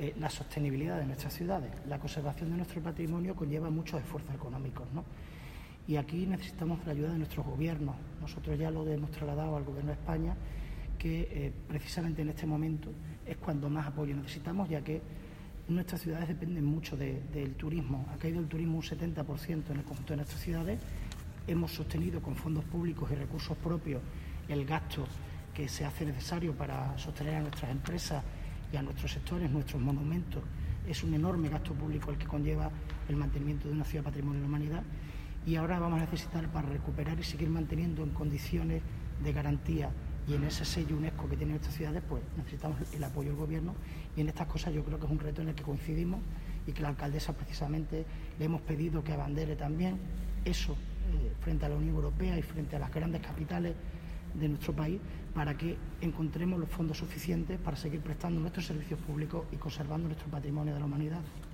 la sostenibilidad de nuestras ciudades. La conservación de nuestro patrimonio conlleva muchos esfuerzos económicos, ¿no? Y aquí necesitamos la ayuda de nuestros gobiernos. Nosotros ya lo hemos trasladado al Gobierno de España, que precisamente en este momento es cuando más apoyo necesitamos, ya que nuestras ciudades dependen mucho del turismo. Ha caído el turismo un 70% en el conjunto de nuestras ciudades. Hemos sostenido con fondos públicos y recursos propios el gasto que se hace necesario para sostener a nuestras empresas y a nuestros sectores, nuestros monumentos. Es un enorme gasto público el que conlleva el mantenimiento de una ciudad patrimonio de la humanidad, y ahora vamos a necesitar, para recuperar y seguir manteniendo en condiciones de garantía y en ese sello UNESCO que tienen nuestras ciudades, pues necesitamos el apoyo del Gobierno, y en estas cosas yo creo que es un reto en el que coincidimos y que la alcaldesa precisamente le hemos pedido que abandere también eso frente a la Unión Europea y frente a las grandes capitales de nuestro país, para que encontremos los fondos suficientes para seguir prestando nuestros servicios públicos y conservando nuestro patrimonio de la humanidad.